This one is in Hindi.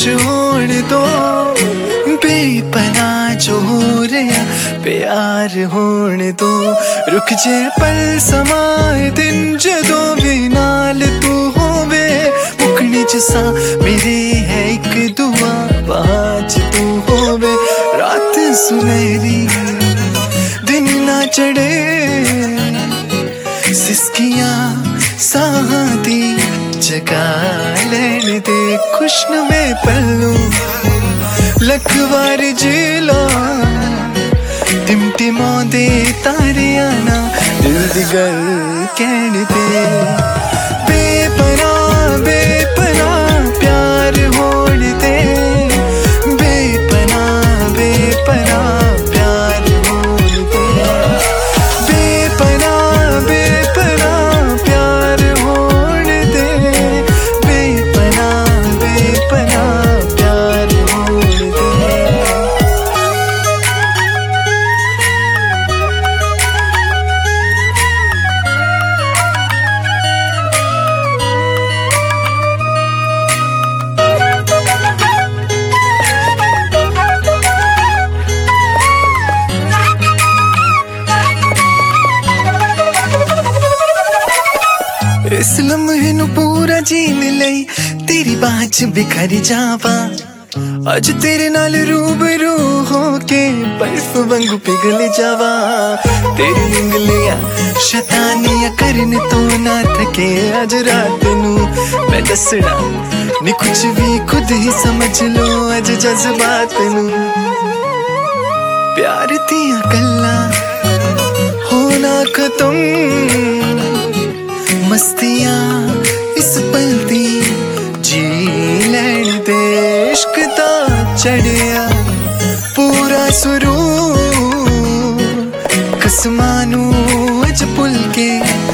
खुश होने दो, बेपनाह जो हो रहा प्यार होने दो। रुक जे पल समाए दिन जदों भी नाल तू होवे, मुकनी च सा मेरे है एक दुआ बाज तू होवे। रात सुनहरी दिन ना चढ़े, सिसकियां साहां दी जगा लैन दे। खुशनुमे पल्लू लख बार जिला टिमटिमांदे तारियां ना दिल दी गल कहण दे। बेपनाह बेपनाह प्यार होण दे, बेपनाह बेपनाह प्यार होण दे। बेपनाह बेपनाह प्यार होण दे, बेपनाह बेपनाह प्यार होण दे। इस लम्हे नू पूरा जीन लई तेरी बाह च बिखर जावा। अज तेरे नाल रूबरू होके बर्फ वांगू पिघल जावा। तेरी उंगलियां शैतानियां करन तो ना थके। अज रात नू मैं दसना नी कुछ भी खुद ही समझ लो। अज जज्बात नू प्यार दियां गल्लां होना खत्म। मस्तियां इस पल दी जी लैण दे। इश्क दा चढ़िया पूरा सुरूर, कसमां नू अज भुल के